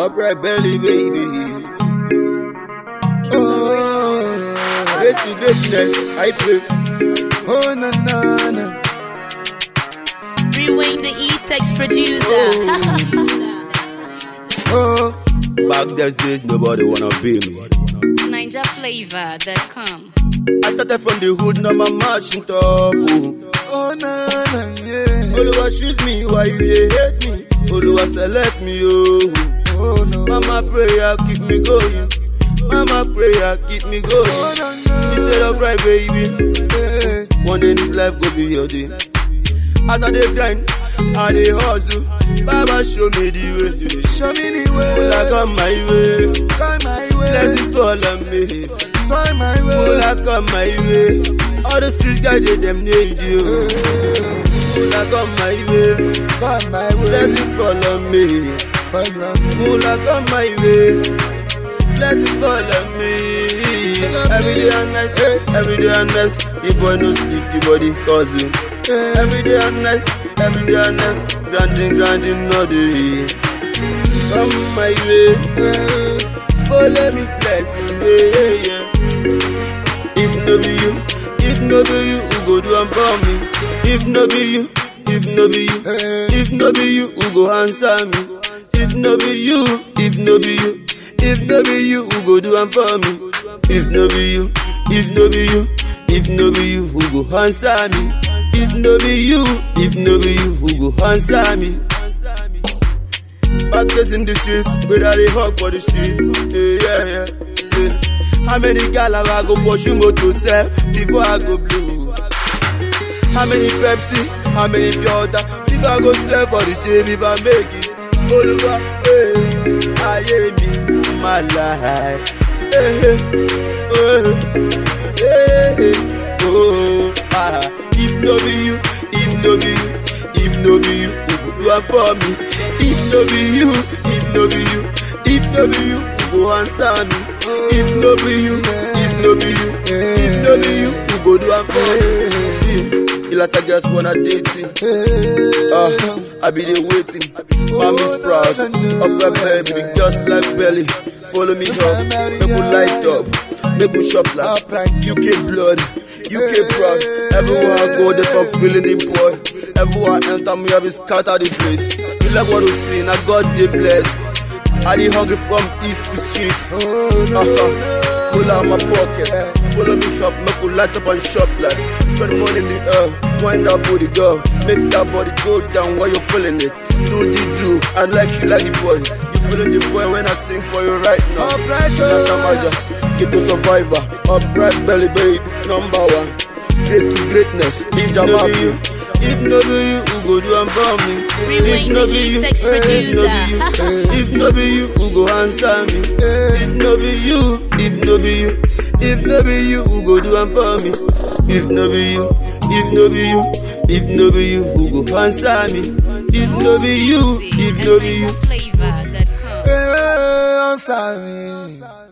Upright belly, baby. Oh, race to greatness, I pray. Oh, na na na. Rewind the E-Tex producer. Oh, back those days, nobody wanna be me. NinjaFlavor.com. I started from the hood, now my marching top. Oh, na na, yeah. Oluwa choose me, why you dey hate me? Oluwa select me, oh no. Mama prayer keep me going. Mama prayer keep me going. Oh, no, no. Instead of right, baby. One day this life go be your day. As I dey grind, I dey hustle. Baba show me the way. Show me the way. Ula come my way. Come my way. Blessings fall on me. Fall my way. Ula come my way. All the street guys they them need you. Ula come my way. Come my way. Blessings fall on me. Fall on me. Ula come my way. Blessings fall on me. Every day and night, every day and night. The boy no sleep, the body cause you. Every day and night, grinding, no day. Come my way, follow me blessing, yeah. If no be you, who go do am for me? If no be you, who go answer me? If no be you, who go do am for me? If no be you, who go answer me? If no be you, who go answer me? Back days in the streets, where they hug for the streets. Yeah. See, how many gal I go push you to sell before I go blue? How many Pepsi, how many Fiota before I go sell for the shame if I make it? Oluwa, I hear me, my life. If no be you, who go do it for me? If no be you, who go answer me? If no be you, who go do it for me? Unless I just wanna date him. I be there waiting. Mommy's proud. Up my baby, just like belly. Follow me up, make we light up, make we shop like UK blood. UK proud, everywhere I go, they come feeling the boy. Everywhere I enter, me have scatter the place. You like what you see, now God they bless. I dey hungry from east to street. Pull out my pocket, follow me up, make we light up and shop like. Spend money in the air, wind that body go, make that body go down while you're feeling it. Do the do, and like you like the boy. You feeling the boy when I sing for you right now. That's a major. Get to survivor, upright belly baby, number one. Race to greatness, if no be you, who go do am for me? If no be you, who go answer me? If no be you, who go do am for me? If no be you, who go answer me? If no be you, NinjaFlavor.com. answer me.